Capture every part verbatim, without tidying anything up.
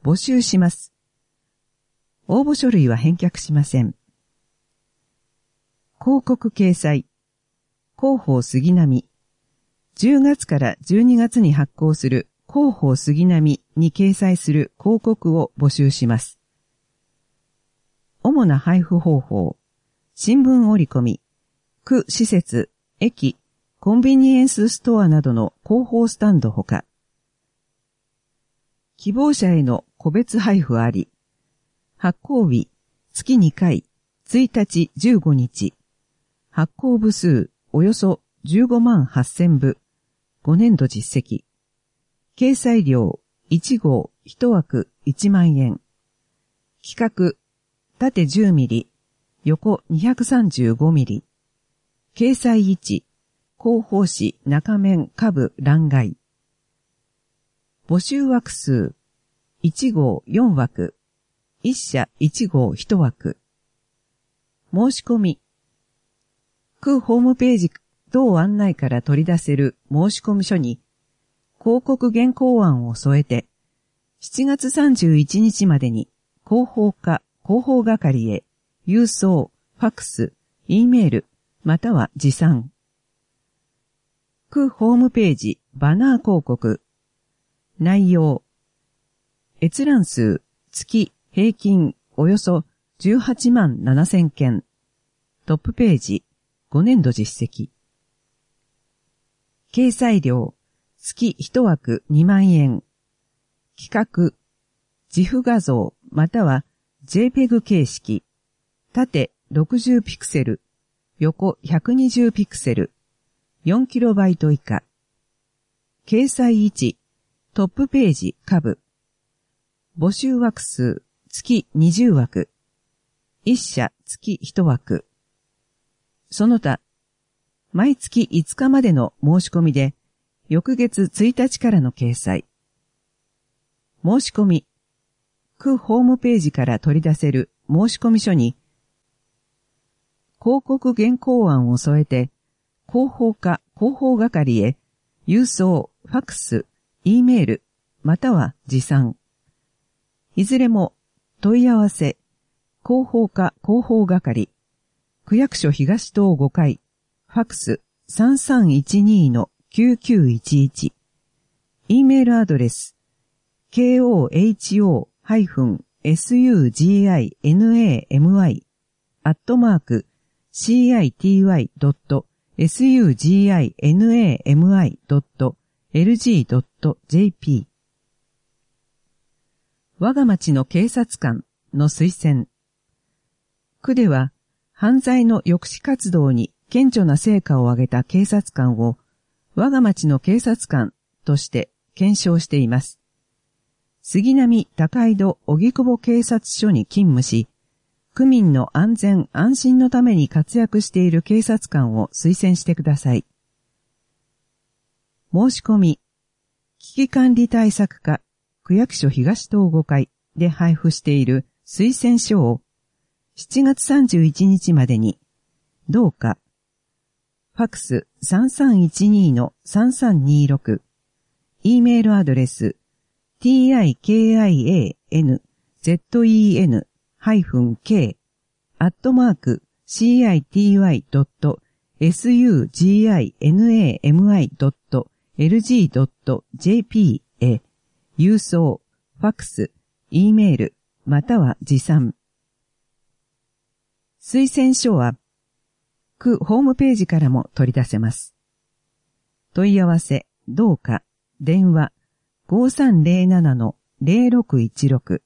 募集します。応募書類は返却しません。広告掲載。広報杉並。じゅうがつからじゅうにがつに発行する広報杉並に掲載する広告を募集します。主な配布方法。新聞折り込み。区施設、駅、コンビニエンスストアなどの広報スタンドほか。希望者への個別配布あり。発行日、月にかい、ついたちじゅうごにち。発行部数、およそじゅうごまんはっせんぶ。ごねんど実績。掲載料、いちごう、いちわくいちまんえん。規格、縦じゅうミリ、横にひゃくさんじゅうごミリ。掲載位置、広報誌中面下部欄外。募集枠数、いちごうよんわく、いっしゃいちごういちわく。申し込み。区ホームページ等案内から取り出せる申し込み書に、広告原稿案を添えて、しちがつさんじゅういちにちまでに広報課、広報係へ、郵送、ファックス、Eメール、または持参。区ホームページ、バナー広告。内容。閲覧数、月、平均、およそじゅうはちまんななせんけん。トップページ、ごねんど実績。掲載料、月いちわくにまんえん。規格、自負画像または ジェイペグ 形式。縦ろくじゅうピクセル、横ひゃくにじゅうピクセル、よんキロバイト以下。掲載位置、トップページ下部。募集枠数、月にじゅうわく。いっしゃ月いちわく。その他、毎月いつかまでの申し込みで、翌月ついたちからの掲載。申し込み。区ホームページから取り出せる申し込み書に、広告原稿案を添えて、広報課広報係へ、郵送、ファックス、Eメール、または持参。いずれも、問い合わせ、広報課広報係、区役所東棟ごかい、ファックス さんさんいちに のきゅうきゅういちいち。Eメールアドレス、ケーオーエイチオーエスユージーアイエヌエーエムアイ アットマーク シーアイティーワイドットエスユージーアイエヌエーエムアイドットエルジードットジェーピー。我が町の警察官の推薦。区では犯罪の抑止活動に顕著な成果を上げた警察官を我が町の警察官として検証しています。杉並高井戸荻窪警察署に勤務し、区民の安全安心のために活躍している警察官を推薦してください。申し込み、危機管理対策課区役所東棟ごかいで配布している推薦書をしちがつさんじゅういちにちまでに、どうか、ファックス さんさんいちに のさんさんにろく、Eメールアドレス、tikin,zen-k アットマーク シーアイティーワイドットエスユージーアイエヌエーエムアイドットエルジードットジェーピー へ郵送、ファックス、Eメール、または持参。推薦書は、区ホームページからも取り出せます。問い合わせ、どうか、電話、ごさんぜろななのぜろろくいちろく。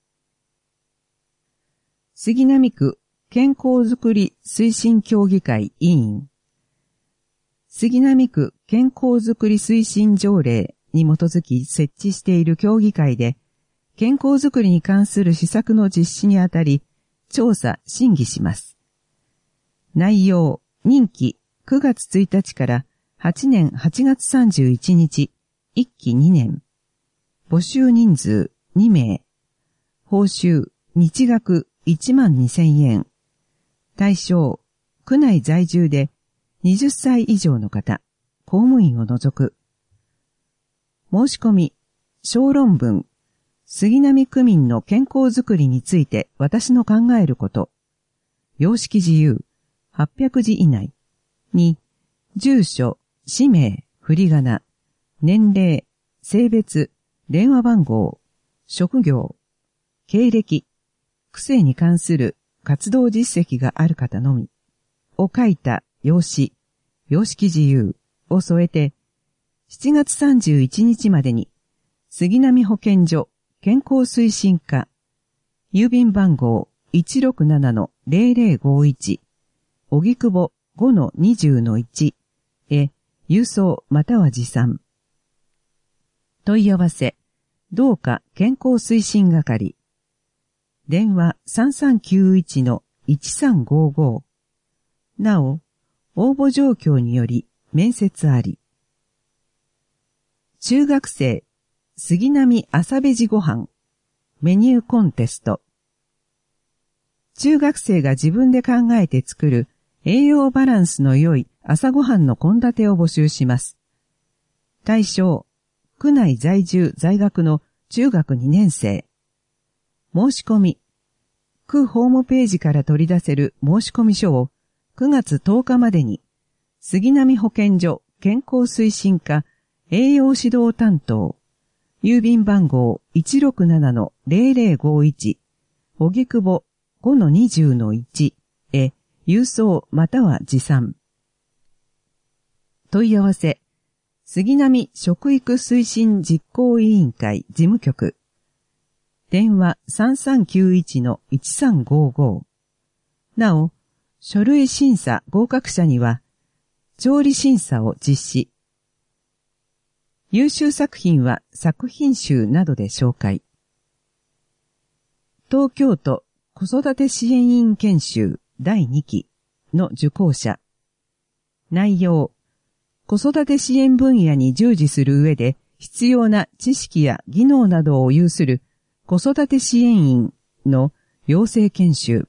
杉並区健康づくり推進協議会委員。杉並区健康づくり推進条例に基づき設置している協議会で、健康づくりに関する施策の実施にあたり、調査、審議します。内容、任期くがつついたちからはちねんはちがつさんじゅういちにち、いっきにねん。募集人数にめい。報酬、日額いちまんにせんえん。対象、区内在住ではたち以上の方、公務員を除く。申し込み、小論文、 杉並区民の健康づくりについて私の考えること。様式自由、はっぴゃくじ以内。に、住所、氏名、振り仮名、年齢、性別、電話番号、職業、経歴、区政に関する活動実績がある方のみを書いた用紙、様式自由を添えて、しちがつさんじゅういちにちまでに杉並保健所健康推進課、郵便番号 いちろくななのゼロゼロごいち、荻窪 ごのにじゅうのいち へ郵送または持参。問い合わせ、どうか健康推進係。電話 さんさんきゅういちのいちさんごご。なお、応募状況により面接あり。中学生、杉並朝ベジご飯、メニューコンテスト。中学生が自分で考えて作る栄養バランスの良い朝ごはんの献立を募集します。対象、区内在住在学の中学にねん生。申し込み、区ホームページから取り出せる申し込み書をくがつとおかまでに、杉並保健所健康推進課栄養指導担当、郵便番号 いちろくななのゼロゼロごいち、荻窪 ごのにじゅうのいち へ郵送または持参。問い合わせ、杉並食育推進実行委員会事務局。電話 さんさんきゅういちのいちさんごご。なお、書類審査合格者には、調理審査を実施。優秀作品は作品集などで紹介。東京都子育て支援員研修だいにきの受講者。内容、子育て支援分野に従事する上で必要な知識や技能などを有する子育て支援員の養成研修。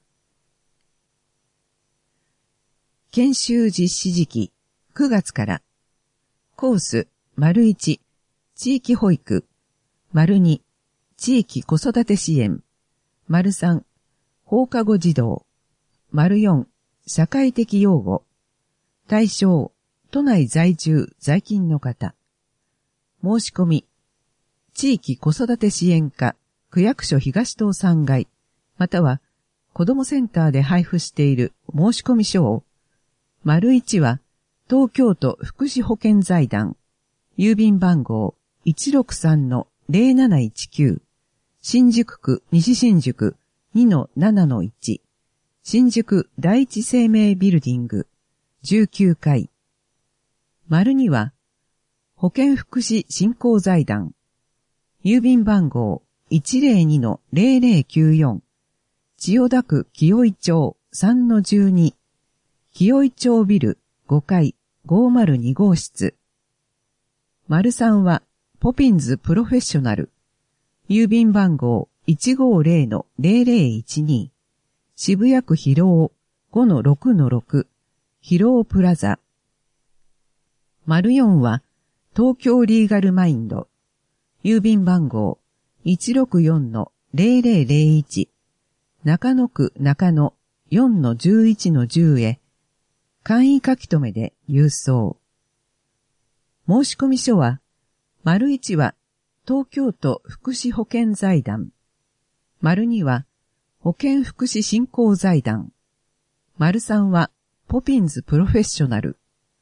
研修実施時期、くがつから。コース、丸いち、地域保育、丸に、地域子育て支援、丸さん、放課後児童、丸よん、社会的養護。対象、都内在住在勤の方。申し込み、地域子育て支援課、区役所東棟さんがい、または、子どもセンターで配布している申し込み書を、丸いちは、東京都福祉保健財団、郵便番号 いちろくさんのゼロなないちきゅう、新宿区西新宿 にのななのいち、新宿第一生命ビルディングじゅうきゅうかい。丸には、保健福祉振興財団、郵便番号 いちぜろにのゼロゼロきゅうよん、千代田区清井町 さんのじゅうに、清井町ビルごかいごまるにごうしつ。丸さんは、ポピンズプロフェッショナル。郵便番号 いちごゼロのゼロゼロいちに。渋谷区広尾 ごのろくのろく。広尾プラザ。丸よんは、東京リーガルマインド。郵便番号 いちろくよんのゼロゼロゼロいち。中野区中野 よんのじゅういちのじゅう へ。簡易書き留めで郵送。申し込み書は、丸いちは東京都福祉保健財団、丸には保健福祉振興財団、丸さんはポピンズプロフェッショナル、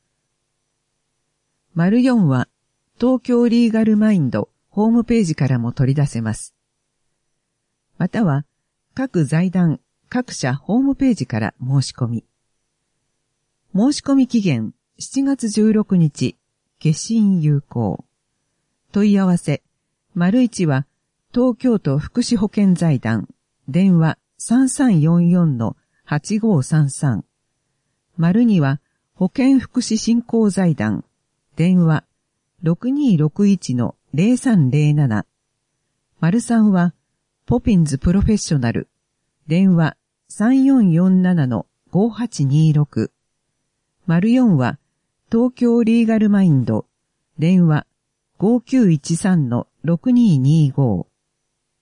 丸よんは東京リーガルマインドホームページからも取り出せます。または各財団、各社ホームページから申し込み。申し込み期限しちがつじゅうろくにち、消印有効。問い合わせ、丸いちは東京都福祉保健財団、電話 さんさんよんよんのはちごさんさん。丸には保健福祉振興財団、電話 ろくにろくいちのゼロさんゼロなな。丸さんはポピンズプロフェッショナル、電話さんよんよんななのごはちにろく。丸よんは東京リーガルマインド、電話ごきゅういちさんのろくににご。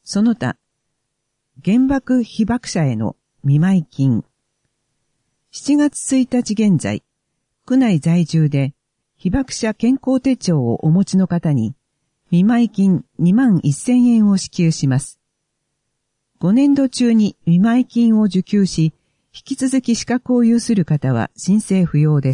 その他、原爆被爆者への見舞金。しちがつついたち現在、区内在住で被爆者健康手帳をお持ちの方に、見舞金にまんせんえんを支給します。ごねんど中に見舞金を受給し、引き続き資格を有する方は申請不要です。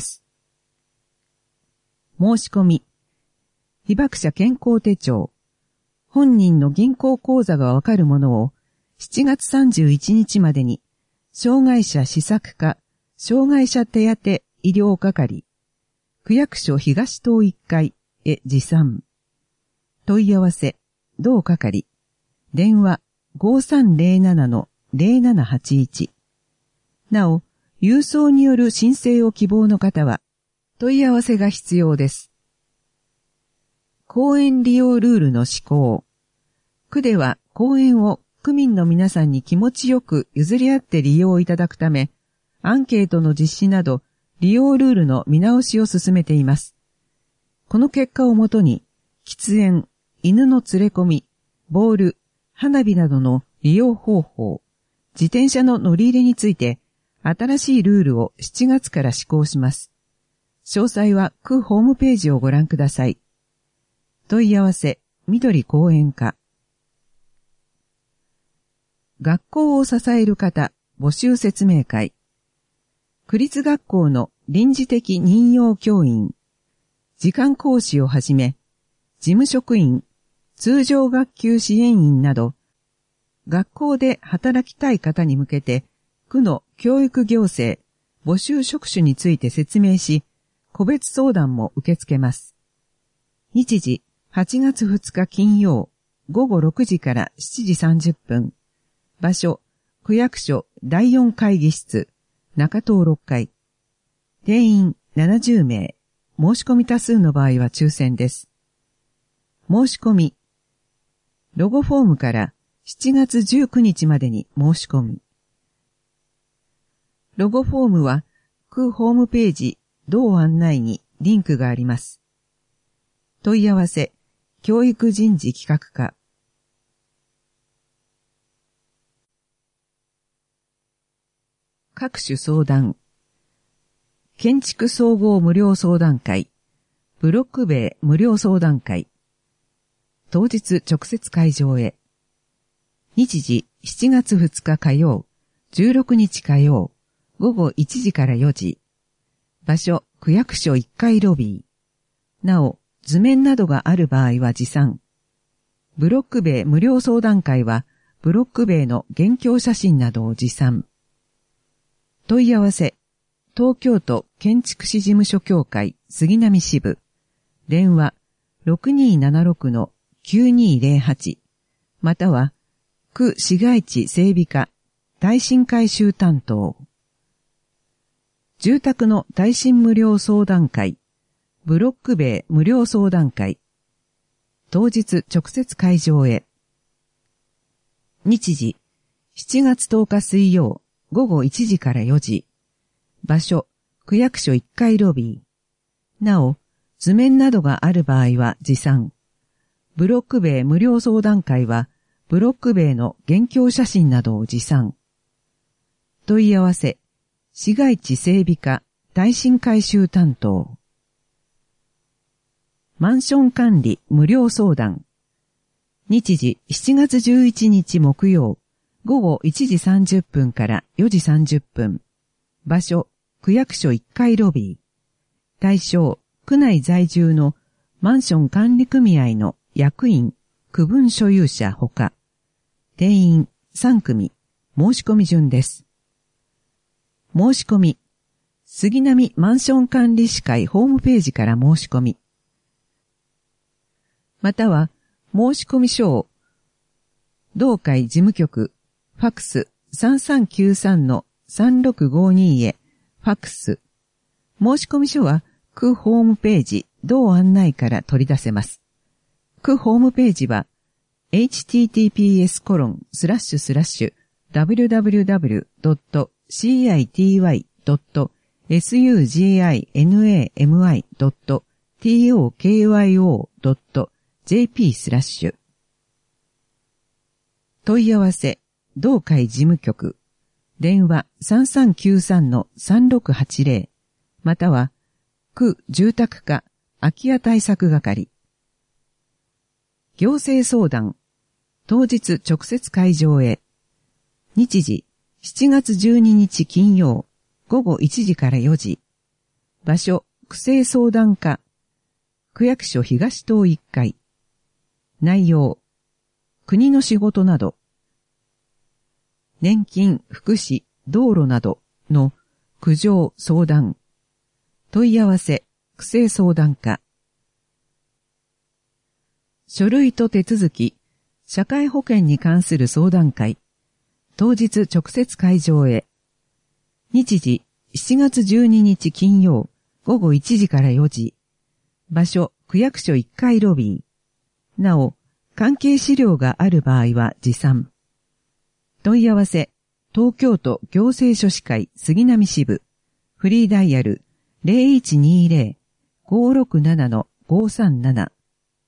申し込み。被爆者健康手帳。本人の銀行口座がわかるものをしちがつさんじゅういちにちまでに、障害者施策課、障害者手当医療係、区役所東棟いっかいへ持参。問い合わせ、同係、電話 ごさんぜろななのぜろななはちいち。なお、郵送による申請を希望の方は、問い合わせが必要です。公園利用ルールの施行。区では公園を区民の皆さんに気持ちよく譲り合って利用いただくため、アンケートの実施など利用ルールの見直しを進めています。この結果をもとに、喫煙、犬の連れ込み、ボール、花火などの利用方法、自転車の乗り入れについて、新しいルールをしちがつから施行します。詳細は区ホームページをご覧ください。問い合わせ、緑公園課。学校を支える方、募集説明会。区立学校の臨時的任用教員、時間講師をはじめ、事務職員、通常学級支援員など、学校で働きたい方に向けて、区の教育行政、募集職種について説明し、個別相談も受け付けます。日時、はちがつふつか金曜、ごごろくじからしちじさんじゅっぷん。場所、区役所だいよん会議室、中棟ろっかい。定員ななじゅうめい。申し込み多数の場合は抽選です。申し込み。ロゴフォームからしちがつじゅうくにちまでに申し込み。ロゴフォームは区ホームページ同案内にリンクがあります。問い合わせ、教育人事企画課。各種相談。建築総合無料相談会。ブロック塀無料相談会。当日直接会場へ。日時しちがつふつか火曜、じゅうろくにち火曜、ごごいちじからよじ。場所、区役所いっかいロビー。なお、図面などがある場合は持参。ブロック塀無料相談会は、ブロック塀の現況写真などを持参。問い合わせ、東京都建築士事務所協会杉並支部。電話 ろくにーななろくのきゅうにーぜろはち。または、区市街地整備課耐震改修担当。住宅の耐震無料相談会。ブロック塀無料相談会。当日直接会場へ。日時、しちがつとおか水曜、ごごいちじからよじ。場所、区役所いっかいロビー。なお、図面などがある場合は持参。ブロック塀無料相談会は、ブロック塀の現況写真などを持参。問い合わせ、市街地整備課耐震改修担当。マンション管理無料相談。日時しちがつじゅういちにち木曜、ごごいちじさんじゅっぷんからよじさんじゅっぷん。場所、区役所いっかいロビー。対象、区内在住のマンション管理組合の役員、区分所有者ほか。定員さんくみ、申し込み順です。申し込み、杉並マンション管理士会ホームページから申し込み。または、申し込み書を、同会事務局、ファックスさんさんきゅうさんのさんろくごにへ、ファックス。申し込み書は、区ホームページ、同案内から取り出せます。区ホームページは、エイチティーティーピーエスコロンスラッシュスラッシュダブリュダブリュダブリュドットシーアイティーワイドットエスユージーアイエヌエーエムアイドットティーオーケーワイオードットジェーピースラッシュ問い合わせ、同会事務局、電話 さんさんきゅうさんのさんろくはちぜろ、または、区住宅課空き家対策係。行政相談、当日直接会場へ。日時、しちがつじゅうににち金曜、午後いちじからよじ。場所、区政相談課、区役所東棟いっかい。内容、国の仕事など、年金、福祉、道路などの苦情相談。問い合わせ、区政相談課。書類と手続き、社会保険に関する相談会。当日直接会場へ。日時、しちがつじゅうににち金曜、午後いちじからよじ。場所、区役所いっかいロビー。なお、関係資料がある場合は持参。問い合わせ、東京都行政書士会杉並支部。フリーダイヤル ゼロいちにゼロ ごろくななのごさんなな。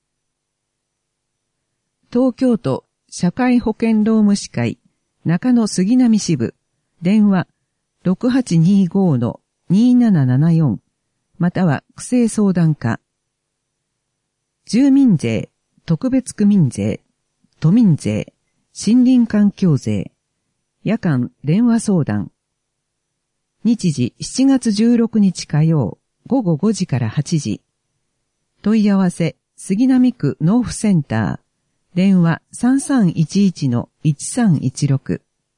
東京都社会保険労務士会中野杉並支部。電話 ろくはちにごのにななななよん。または区政相談課。住民税、特別区民税、都民税、森林環境税、夜間電話相談。日時しちがつじゅうろくにち火曜、午後ごじからはちじ。問い合わせ、杉並区納付センター。電話 さんさんいちいちのいちさんいちろく。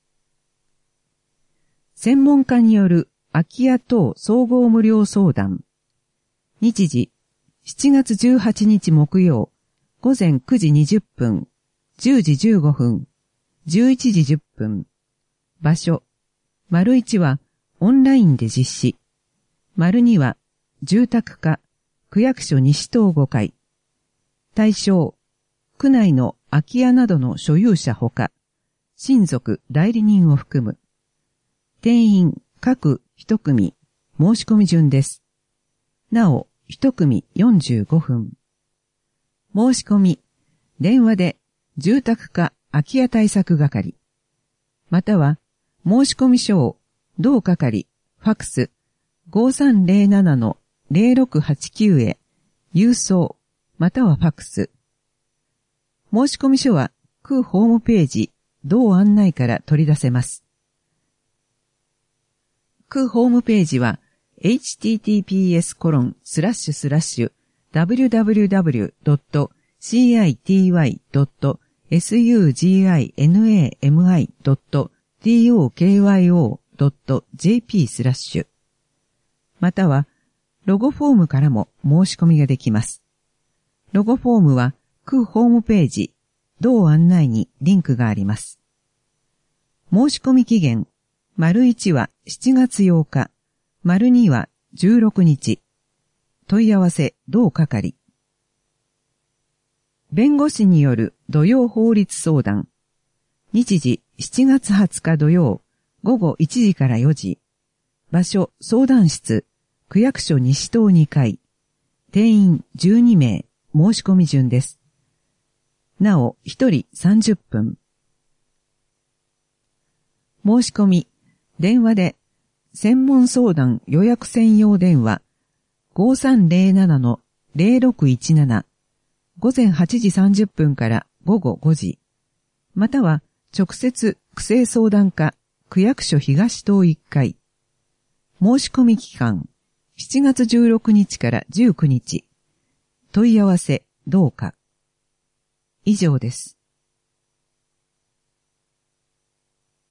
専門家による空き家等総合無料相談。日時、しちがつじゅうはちにち木曜、午前くじにじゅっぷん、じゅうじじゅうごふん、じゅういちじじゅっぷん。場所、丸いちはオンラインで実施。丸には住宅課、区役所西棟ごかい。対象、区内の空き家などの所有者ほか、親族代理人を含む。定員各一組、申し込み順です。なお、一組よんじゅうごふん。申し込み、電話で住宅課空き家対策係。または、申し込み書を同係、ファックス ごさんぜろななのぜろろくはちきゅう へ、郵送、またはファックス。申し込み書は区ホームページ、同案内から取り出せます。区ホームページは エイチティーティーピーエスコロンスラッシュスラッシュダブリューダブリューダブリュードットシーアイティーワイドットエスユージーアイエヌエーエムアイドットティーオーケーワイオードットジェーピースラッシュ。または、ロゴフォームからも申し込みができます。ロゴフォームは、区ホームページ、同案内にリンクがあります。申し込み期限、丸いちはしちがつようか、丸にはじゅうろくにち。問い合わせ、同係。弁護士による土曜法律相談。日時しちがつはつか土曜、午後いちじからよじ。場所、相談室、区役所西棟にかい。定員じゅうにめい、申し込み順です。なお、ひとりさんじゅっぷん。申し込み、電話で、専門相談予約専用電話 ごさんぜろななのぜろろくいちなな。午前はちじさんじゅっぷんから午後ごじ。または、直接、区政相談課、区役所東棟いっかい。申し込み期間、しちがつじゅうろくにちからじゅうくにち。問い合わせ、どうか。以上です。